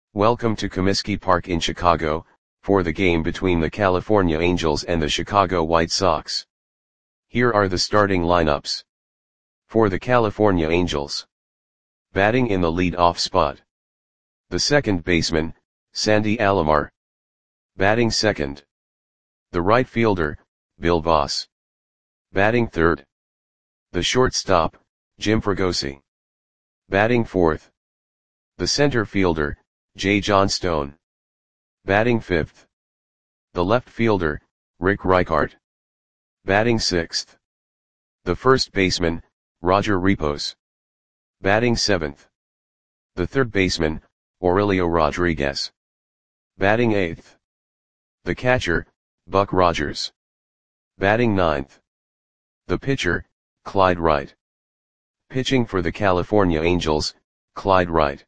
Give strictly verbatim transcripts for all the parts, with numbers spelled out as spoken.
Welcome to Comiskey Park in Chicago, for the game between the California Angels and the Chicago White Sox. Here are the starting lineups. For the California Angels. Batting in the lead-off spot. The second baseman, Sandy Alomar. Batting second. The right fielder, Bill Voss. Batting third. The shortstop, Jim Fregosi. Batting fourth. The center fielder, Jay Johnstone. Batting fifth. The left fielder, Rick Reichart. Batting sixth. The first baseman, Roger Repos. Batting seventh. The third baseman, Aurelio Rodriguez. Batting eighth. The catcher, Buck Rogers. Batting ninth. The pitcher, Clyde Wright. Pitching for the California Angels, Clyde Wright.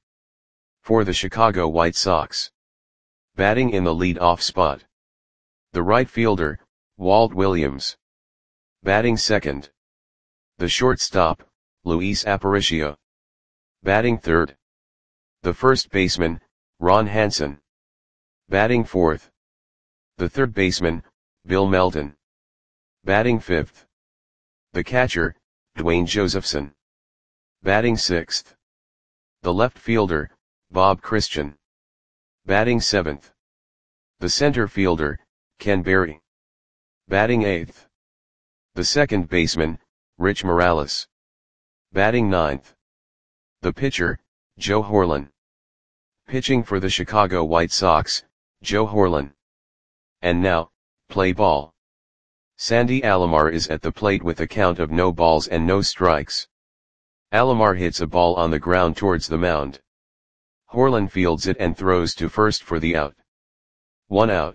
For the Chicago White Sox. Batting in the lead-off spot. The right fielder, Walt Williams. Batting second. The shortstop, Luis Aparicio. Batting third. The first baseman, Ron Hansen. Batting fourth. The third baseman, Bill Melton. Batting fifth. The catcher, Dwayne Josephson. Batting sixth. The left fielder, Bob Christian. Batting seventh. The center fielder, Ken Berry. Batting eighth. The second baseman, Rich Morales. Batting ninth. The pitcher, Joe Horlen. Pitching for the Chicago White Sox, Joe Horlen. And now, play ball. Sandy Alomar is at the plate with a count of no balls and no strikes. Alomar hits a ball on the ground towards the mound. Horlen fields it and throws to first for the out. One out.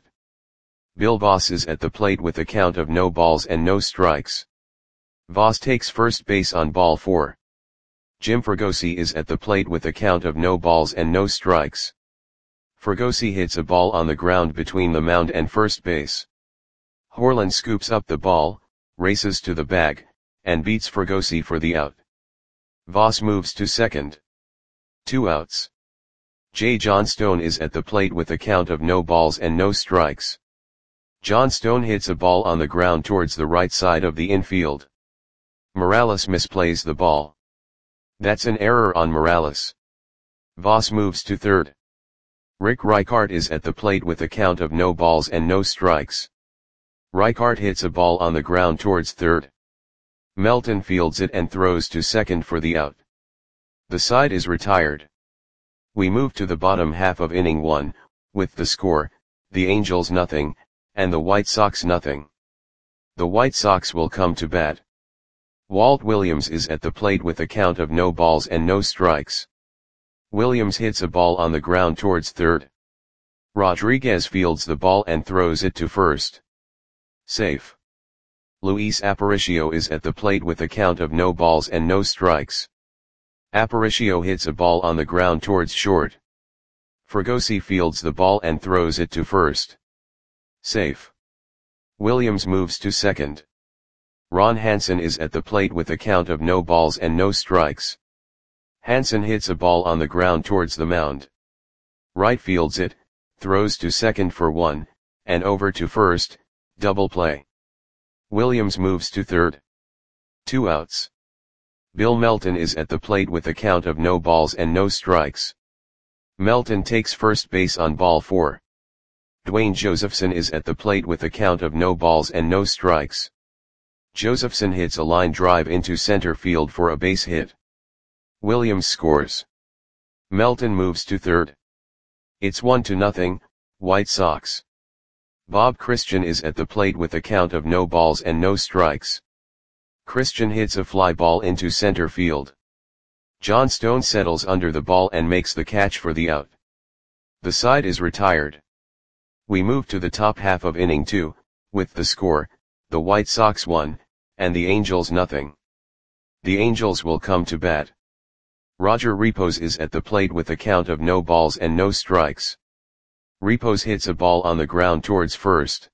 Bill Voss is at the plate with a count of no balls and no strikes. Voss takes first base on ball four. Jim Fregosi is at the plate with a count of no balls and no strikes. Fregosi hits a ball on the ground between the mound and first base. Horlen scoops up the ball, races to the bag, and beats Fregosi for the out. Voss moves to second. Two outs. Jay Johnstone is at the plate with a count of no balls and no strikes. Johnstone hits a ball on the ground towards the right side of the infield. Morales misplays the ball. That's an error on Morales. Voss moves to third. Rick Reichart is at the plate with a count of no balls and no strikes. Reichart hits a ball on the ground towards third. Melton fields it and throws to second for the out. The side is retired. We move to the bottom half of inning one, with the score, the Angels nothing, and the White Sox nothing. The White Sox will come to bat. Walt Williams is at the plate with a count of no balls and no strikes. Williams hits a ball on the ground towards third. Rodriguez fields the ball and throws it to first. Safe. Luis Aparicio is at the plate with a count of no balls and no strikes. Aparicio hits a ball on the ground towards short. Fregosi fields the ball and throws it to first. Safe. Williams moves to second. Ron Hansen is at the plate with a count of no balls and no strikes. Hansen hits a ball on the ground towards the mound. Right fields it, throws to second for one, and over to first, double play. Williams moves to third. Two outs. Bill Melton is at the plate with a count of no balls and no strikes. Melton takes first base on ball four. Dwayne Josephson is at the plate with a count of no balls and no strikes. Josephson hits a line drive into center field for a base hit. Williams scores. Melton moves to third. It's one to nothing, White Sox. Bob Christian is at the plate with a count of no balls and no strikes. Christian hits a fly ball into center field. Johnstone settles under the ball and makes the catch for the out. The side is retired. We move to the top half of inning two, with the score, the White Sox one, and the Angels nothing. The Angels will come to bat. Roger Repos is at the plate with a count of no balls and no strikes. Repos hits a ball on the ground towards first.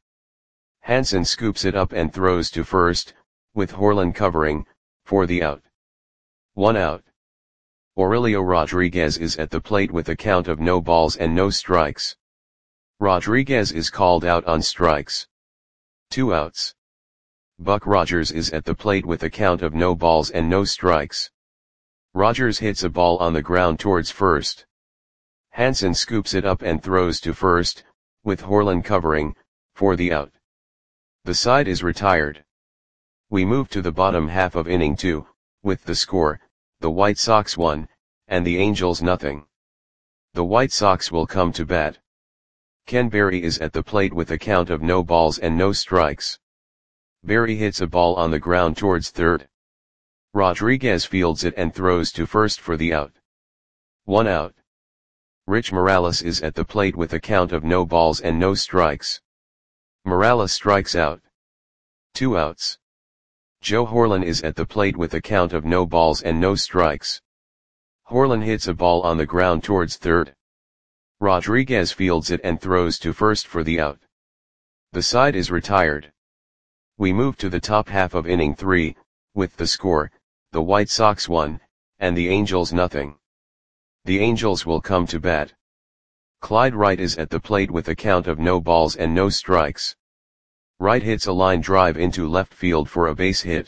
Hansen scoops it up and throws to first, with Horlen covering, for the out. One out. Aurelio Rodriguez is at the plate with a count of no balls and no strikes. Rodriguez is called out on strikes. Two outs. Buck Rogers is at the plate with a count of no balls and no strikes. Rogers hits a ball on the ground towards first. Hansen scoops it up and throws to first, with Horlen covering, for the out. The side is retired. We move to the bottom half of inning two, with the score, the White Sox one, and the Angels nothing. The White Sox will come to bat. Ken Berry is at the plate with a count of no balls and no strikes. Berry hits a ball on the ground towards third. Rodriguez fields it and throws to first for the out. One out. Rich Morales is at the plate with a count of no balls and no strikes. Morales strikes out. Two outs. Joe Horlen is at the plate with a count of no balls and no strikes. Horlen hits a ball on the ground towards third. Rodriguez fields it and throws to first for the out. The side is retired. We move to the top half of inning three, with the score, the White Sox one, and the Angels nothing. The Angels will come to bat. Clyde Wright is at the plate with a count of no balls and no strikes. Wright hits a line drive into left field for a base hit.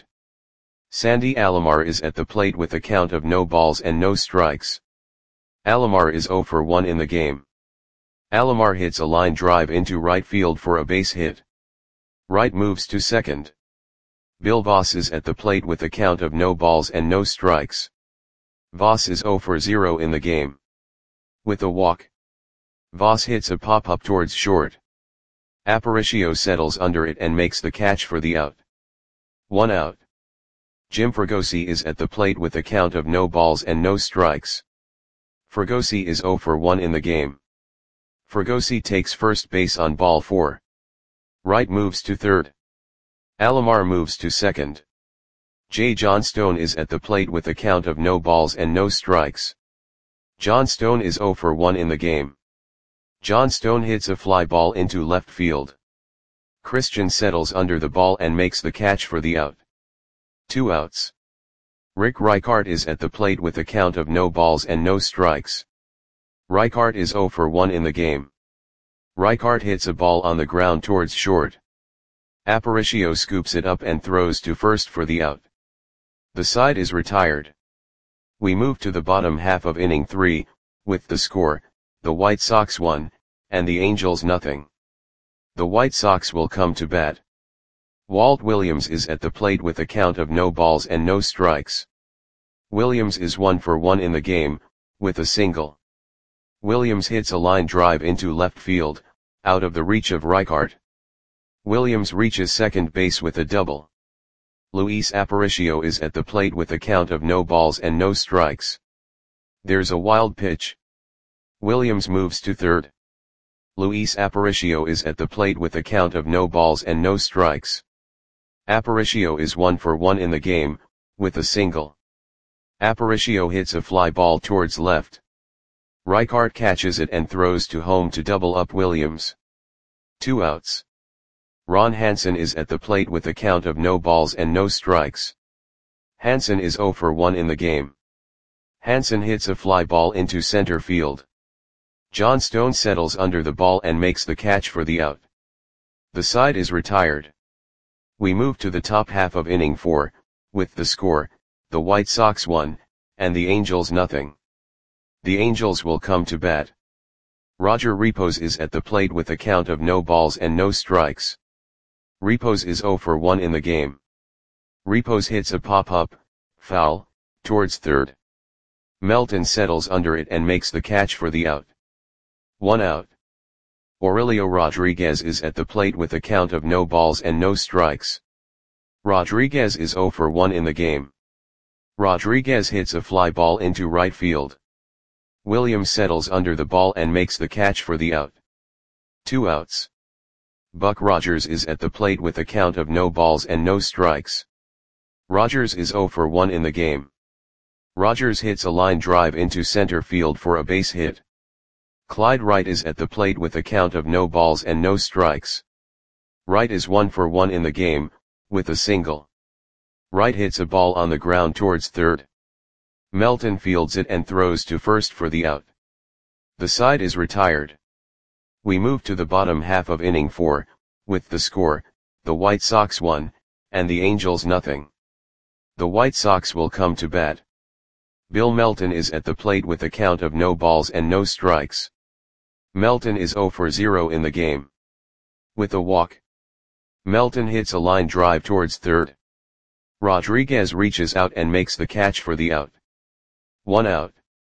Sandy Alomar is at the plate with a count of no balls and no strikes. Alomar is oh for one in the game. Alomar hits a line drive into right field for a base hit. Wright moves to second. Bill Voss is at the plate with a count of no balls and no strikes. Voss is oh for zero in the game. With a walk. Voss hits a pop-up towards short. Aparicio settles under it and makes the catch for the out. One out. Jim Fregosi is at the plate with a count of no balls and no strikes. Fregosi is oh for one in the game. Fregosi takes first base on ball four. Wright moves to third. Alomar moves to second. J. Johnstone is at the plate with a count of no balls and no strikes. Johnstone is oh for one in the game. Johnstone hits a fly ball into left field. Christian settles under the ball and makes the catch for the out. Two outs. Rick Reichart is at the plate with a count of no balls and no strikes. Reichart is oh for one in the game. Reichart hits a ball on the ground towards short. Aparicio scoops it up and throws to first for the out. The side is retired. We move to the bottom half of inning three, with the score, the White Sox one, and the Angels nothing. The White Sox will come to bat. Walt Williams is at the plate with a count of no balls and no strikes. Williams is one for one in the game, with a single. Williams hits a line drive into left field, out of the reach of Reichart. Williams reaches second base with a double. Luis Aparicio is at the plate with a count of no balls and no strikes. There's a wild pitch. Williams moves to third. Luis Aparicio is at the plate with a count of no balls and no strikes. Aparicio is one for one in the game, with a single. Aparicio hits a fly ball towards left. Reichart catches it and throws to home to double up Williams. Two outs. Ron Hansen is at the plate with a count of no balls and no strikes. Hansen is oh for one in the game. Hansen hits a fly ball into center field. Johnstone settles under the ball and makes the catch for the out. The side is retired. We move to the top half of inning four, with the score, the White Sox one, and the Angels nothing. The Angels will come to bat. Roger Repos is at the plate with a count of no balls and no strikes. Repos is oh for one in the game. Repos hits a pop-up, foul, towards third. Melton settles under it and makes the catch for the out. One out. Aurelio Rodriguez is at the plate with a count of no balls and no strikes. Rodriguez is oh for one in the game. Rodriguez hits a fly ball into right field. Williams settles under the ball and makes the catch for the out. Two outs. Buck Rogers is at the plate with a count of no balls and no strikes. Rogers is oh for one in the game. Rogers hits a line drive into center field for a base hit. Clyde Wright is at the plate with a count of no balls and no strikes. Wright is one for one in the game, with a single. Wright hits a ball on the ground towards third. Melton fields it and throws to first for the out. The side is retired. We move to the bottom half of inning four, with the score, the White Sox one, and the Angels nothing. The White Sox will come to bat. Bill Melton is at the plate with a count of no balls and no strikes. Melton is zero for zero in the game. With a walk, Melton hits a line drive towards third. Rodriguez reaches out and makes the catch for the out. One out.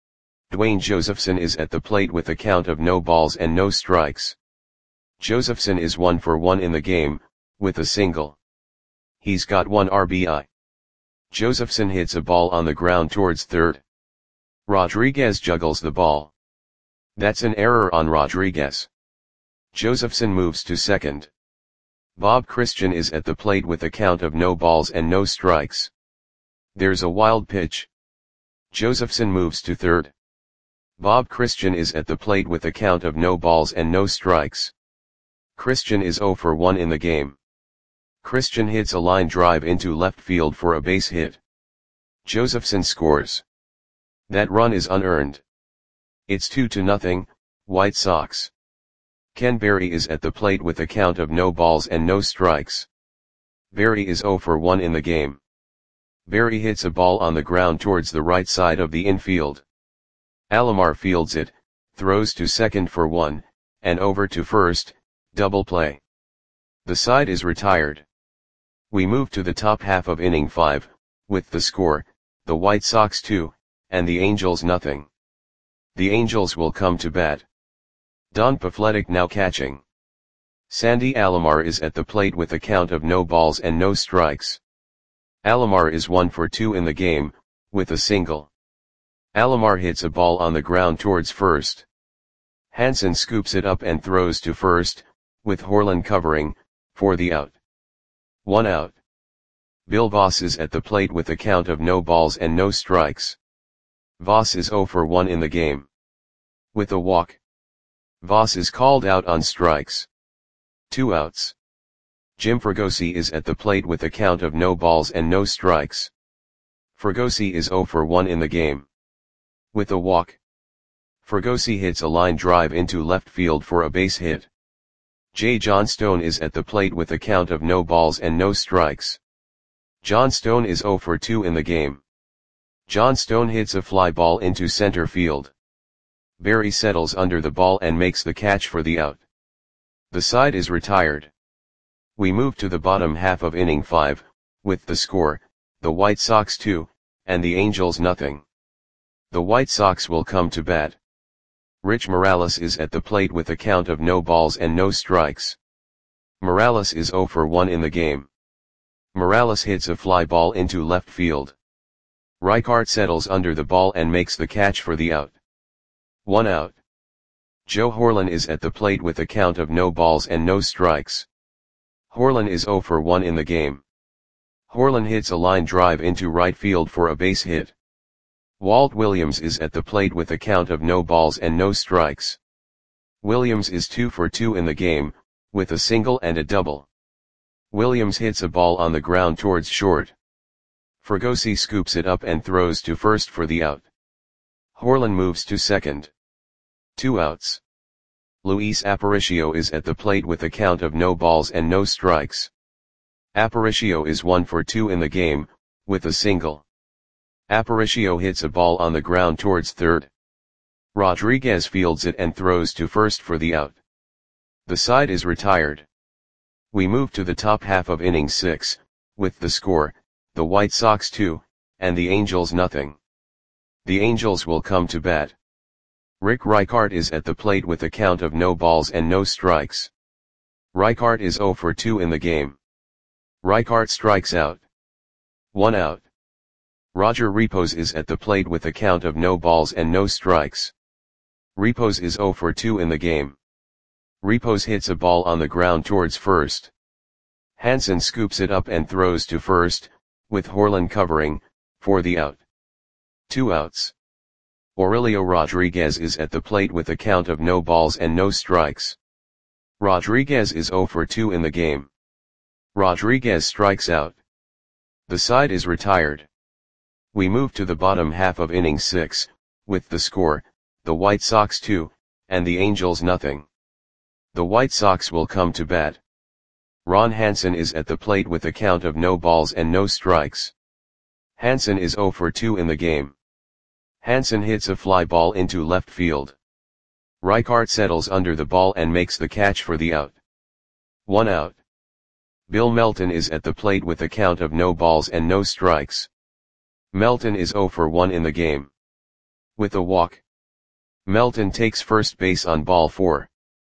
Dwayne Josephson is at the plate with a count of no balls and no strikes. Josephson is one for one in the game, with a single. He's got one R B I. Josephson hits a ball on the ground towards third. Rodriguez juggles the ball. That's an error on Rodriguez. Josephson moves to second. Bob Christian is at the plate with a count of no balls and no strikes. There's a wild pitch. Josephson moves to third. Bob Christian is at the plate with a count of no balls and no strikes. Christian is zero for one in the game. Christian hits a line drive into left field for a base hit. Josephson scores. That run is unearned. It's two to nothing, White Sox. Ken Berry is at the plate with a count of no balls and no strikes. Berry is zero for one in the game. Berry hits a ball on the ground towards the right side of the infield. Alomar fields it, throws to second for one, and over to first, double play. The side is retired. We move to the top half of inning five, with the score, the White Sox two, and the Angels nothing. The Angels will come to bat. Don Pafletic now catching. Sandy Alomar is at the plate with a count of no balls and no strikes. Alomar is one for two in the game, with a single. Alomar hits a ball on the ground towards first. Hansen scoops it up and throws to first, with Horlen covering, for the out. One out. Bill Voss is at the plate with a count of no balls and no strikes. Voss is zero for one in the game. With a walk, Voss is called out on strikes. Two outs. Jim Fregosi is at the plate with a count of no balls and no strikes. Fregosi is zero for one in the game. With a walk, Fregosi hits a line drive into left field for a base hit. Jay Johnstone is at the plate with a count of no balls and no strikes. Johnstone is zero for two in the game. Johnstone hits a fly ball into center field. Berry settles under the ball and makes the catch for the out. The side is retired. We move to the bottom half of inning five, with the score, the White Sox two, and the Angels nothing. The White Sox will come to bat. Rich Morales is at the plate with a count of no balls and no strikes. Morales is zero for one in the game. Morales hits a fly ball into left field. Reichart settles under the ball and makes the catch for the out. One out. Joe Horlen is at the plate with a count of no balls and no strikes. Horlen is zero for one in the game. Horlen hits a line drive into right field for a base hit. Walt Williams is at the plate with a count of no balls and no strikes. Williams is two for two in the game, with a single and a double. Williams hits a ball on the ground towards short. Fregosi scoops it up and throws to first for the out. Horlen moves to second. Two outs. Luis Aparicio is at the plate with a count of no balls and no strikes. Aparicio is one for two in the game, with a single. Aparicio hits a ball on the ground towards third. Rodriguez fields it and throws to first for the out. The side is retired. We move to the top half of inning six, with the score, the White Sox two, and the Angels nothing. The Angels will come to bat. Rick Reichart is at the plate with a count of no balls and no strikes. Reichart is zero for two in the game. Reichart strikes out. One out. Roger Repos is at the plate with a count of no balls and no strikes. Repos is zero for two in the game. Repos hits a ball on the ground towards first. Hansen scoops it up and throws to first, with Horlen covering, for the out. Two outs. Aurelio Rodriguez is at the plate with a count of no balls and no strikes. Rodriguez is zero for two in the game. Rodriguez strikes out. The side is retired. We move to the bottom half of inning six, with the score, the White Sox two, and the Angels nothing. The White Sox will come to bat. Ron Hansen is at the plate with a count of no balls and no strikes. Hansen is oh for two in the game. Hansen hits a fly ball into left field. Reichart settles under the ball and makes the catch for the out. One out. Bill Melton is at the plate with a count of no balls and no strikes. Melton is oh for one in the game. With a walk. Melton takes first base on ball four.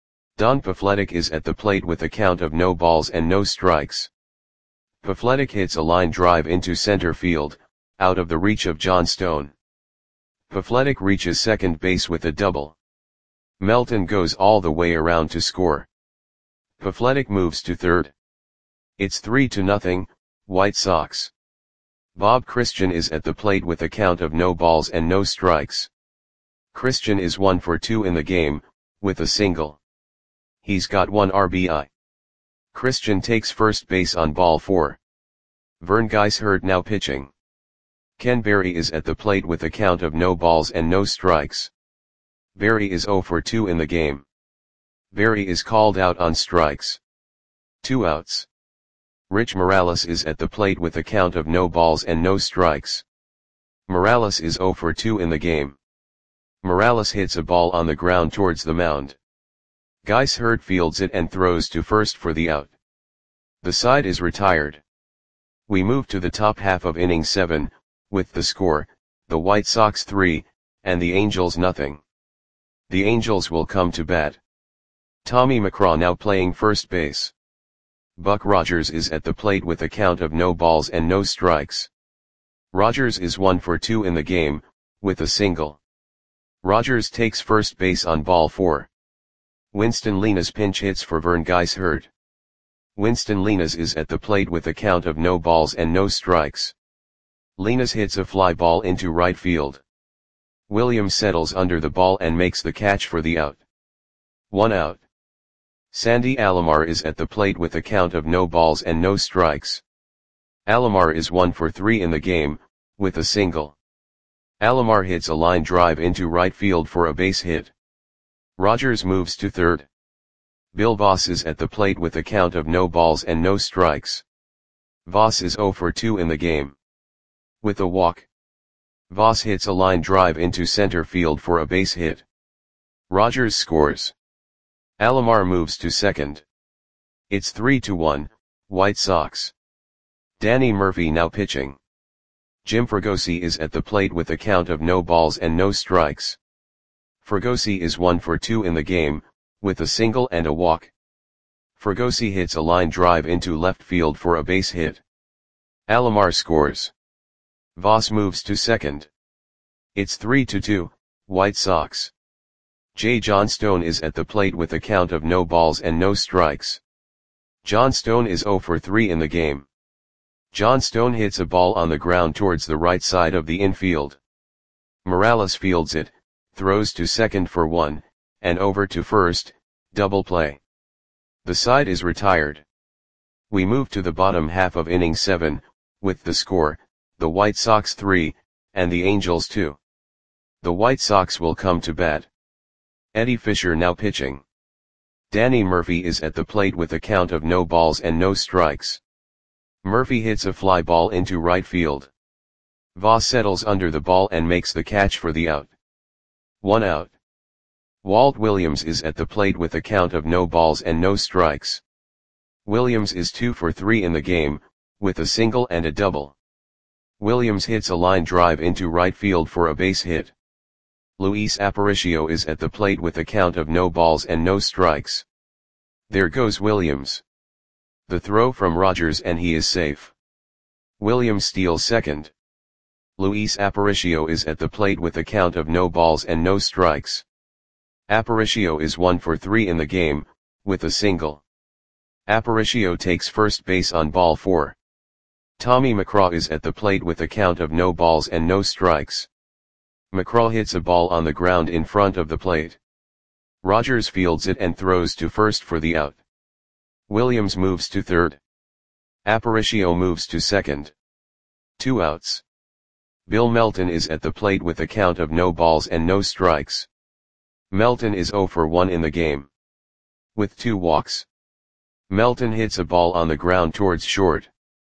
Don Pafletic is at the plate with a count of no balls and no strikes. Pafletic hits a line drive into center field, out of the reach of John Stone. Pafletic reaches second base with a double. Melton goes all the way around to score. Pafletic moves to third. It's three to nothing, White Sox. Bob Christian is at the plate with a count of no balls and no strikes. Christian is one for two in the game, with a single. He's got one R B I. Christian takes first base on ball four. Vern Geishert now pitching. Ken Berry is at the plate with a count of no balls and no strikes. Berry is oh for two in the game. Berry is called out on strikes. Two outs. Rich Morales is at the plate with a count of no balls and no strikes. Morales is oh for two in the game. Morales hits a ball on the ground towards the mound. Geishert fields it and throws to first for the out. The side is retired. We move to the top half of inning seven, with the score, the White Sox three, and the Angels nothing. The Angels will come to bat. Tommy McCraw now playing first base. Buck Rogers is at the plate with a count of no balls and no strikes. Rogers is one for two in the game, with a single. Rogers takes first base on ball four. Winston Linas pinch hits for Vern Geishert. Winston Linas is at the plate with a count of no balls and no strikes. Linas hits a fly ball into right field. Williams settles under the ball and makes the catch for the out. One out. Sandy Alomar is at the plate with a count of no balls and no strikes. Alomar is one for three in the game, with a single. Alomar hits a line drive into right field for a base hit. Rogers moves to third. Bill Voss is at the plate with a count of no balls and no strikes. Voss is oh for two in the game. With a walk. Voss hits a line drive into center field for a base hit. Rogers scores. Alomar moves to second. It's three to one, White Sox. Danny Murphy now pitching. Jim Fregosi is at the plate with a count of no balls and no strikes. Fregosi is one for two in the game, with a single and a walk. Fregosi hits a line drive into left field for a base hit. Alomar scores. Voss moves to second. It's three to two, White Sox. J. John Stone is at the plate with a count of no balls and no strikes. John Stone is oh for three in the game. John Stone hits a ball on the ground towards the right side of the infield. Morales fields it, throws to second for one, and over to first, double play. The side is retired. We move to the bottom half of inning seven, with the score, the White Sox three, and the Angels two. The White Sox will come to bat. Eddie Fisher now pitching. Danny Murphy is at the plate with a count of no balls and no strikes. Murphy hits a fly ball into right field. Voss settles under the ball and makes the catch for the out. One out. Walt Williams is at the plate with a count of no balls and no strikes. Williams is two for three in the game, with a single and a double. Williams hits a line drive into right field for a base hit. Luis Aparicio is at the plate with a count of no balls and no strikes. There goes Williams. The throw from Rogers and he is safe. Williams steals second. Luis Aparicio is at the plate with a count of no balls and no strikes. Aparicio is one for three in the game, with a single. Aparicio takes first base on ball four. Tommy McCraw is at the plate with a count of no balls and no strikes. McCraw hits a ball on the ground in front of the plate. Rogers fields it and throws to first for the out. Williams moves to third. Aparicio moves to second. Two outs. Bill Melton is at the plate with a count of no balls and no strikes. Melton is zero for one in the game. With two walks. Melton hits a ball on the ground towards short.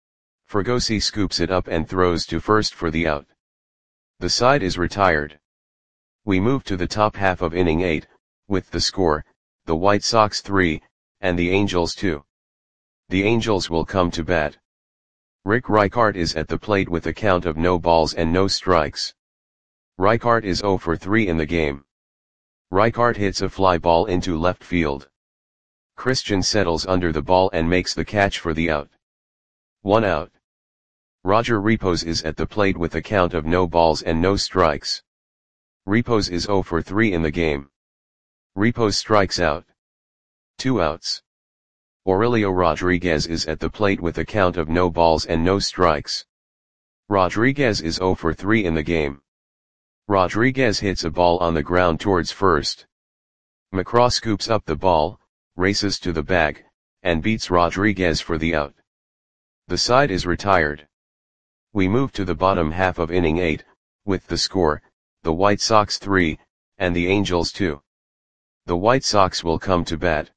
Fregosi scoops it up and throws to first for the out. The side is retired. We move to the top half of inning eight, with the score, the White Sox three, and the Angels two. The Angels will come to bat. Rick Reichart is at the plate with a count of no balls and no strikes. Reichart is zero for three in the game. Reichart hits a fly ball into left field. Christian settles under the ball and makes the catch for the out. One out. Roger Repos is at the plate with a count of no balls and no strikes. Repos is zero for three in the game. Repos strikes out. Two outs. Aurelio Rodriguez is at the plate with a count of no balls and no strikes. Rodriguez is zero for three in the game. Rodriguez hits a ball on the ground towards first. McCraw scoops up the ball, races to the bag, and beats Rodriguez for the out. The side is retired. We move to the bottom half of inning eight, with the score, the White Sox three, and the Angels two. The White Sox will come to bat.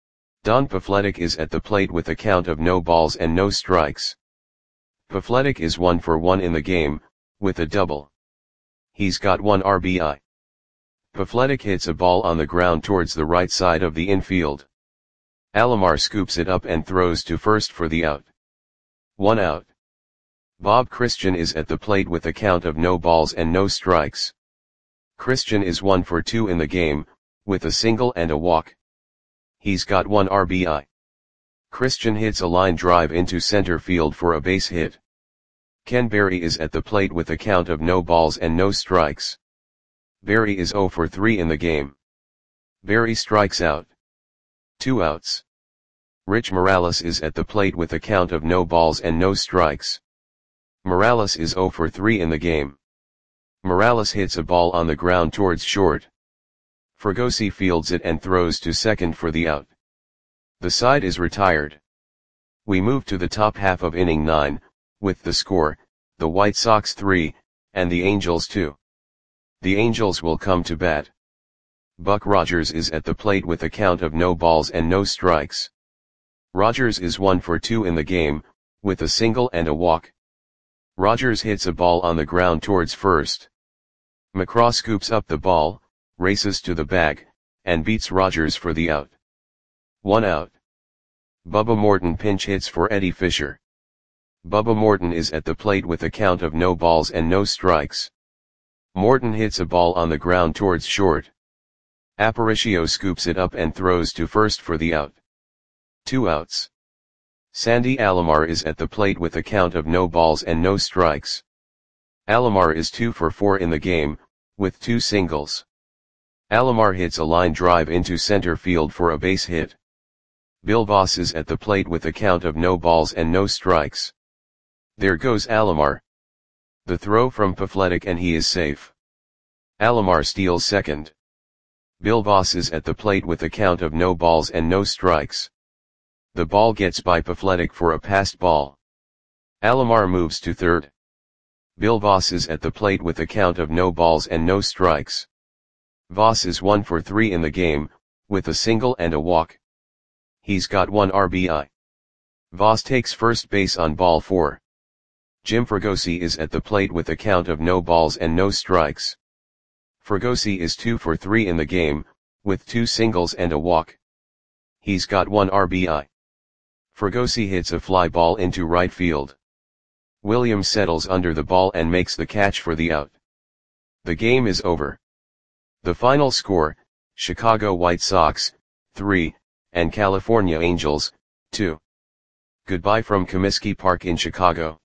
Don Pafletic is at the plate with a count of no balls and no strikes. Pafletic is one for one in the game, with a double. He's got one R B I. Pafletic hits a ball on the ground towards the right side of the infield. Alomar scoops it up and throws to first for the out. One out. Bob Christian is at the plate with a count of no balls and no strikes. Christian is one for two in the game, with a single and a walk. He's got one R B I. Christian hits a line drive into center field for a base hit. Ken Berry is at the plate with a count of no balls and no strikes. Berry is zero for three in the game. Berry strikes out. Two outs. Rich Morales is at the plate with a count of no balls and no strikes. Morales is zero for three in the game. Morales hits a ball on the ground towards short. Fregosi fields it and throws to second for the out. The side is retired. We move to the top half of inning nine, with the score, the White Sox three, and the Angels two. The Angels will come to bat. Buck Rogers is at the plate with a count of no balls and no strikes. Rogers is one for two in the game, with a single and a walk. Rogers hits a ball on the ground towards first. McCraw scoops up the ball, races to the bag, and beats Rogers for the out. One out. Bubba Morton pinch hits for Eddie Fisher. Bubba Morton is at the plate with a count of no balls and no strikes. Morton hits a ball on the ground towards short. Aparicio scoops it up and throws to first for the out. Two outs. Sandy Alomar is at the plate with a count of no balls and no strikes. Alomar is two for four in the game, with two singles. Alomar hits a line drive into center field for a base hit. Bill Voss is at the plate with a count of no balls and no strikes. There goes Alomar. The throw from Pafletic and he is safe. Alomar steals second. Bill Voss is at the plate with a count of no balls and no strikes. The ball gets by Pafletic for a passed ball. Alomar moves to third. Bill Voss is at the plate with a count of no balls and no strikes. Voss is one for three in the game, with a single and a walk. He's got one R B I. Voss takes first base on ball four. Jim Fregosi is at the plate with a count of no balls and no strikes. Fregosi is two for three in the game, with two singles and a walk. He's got one R B I. Fregosi hits a fly ball into right field. Williams settles under the ball and makes the catch for the out. The game is over. The final score, Chicago White Sox, three, and California Angels, two. Goodbye from Comiskey Park in Chicago.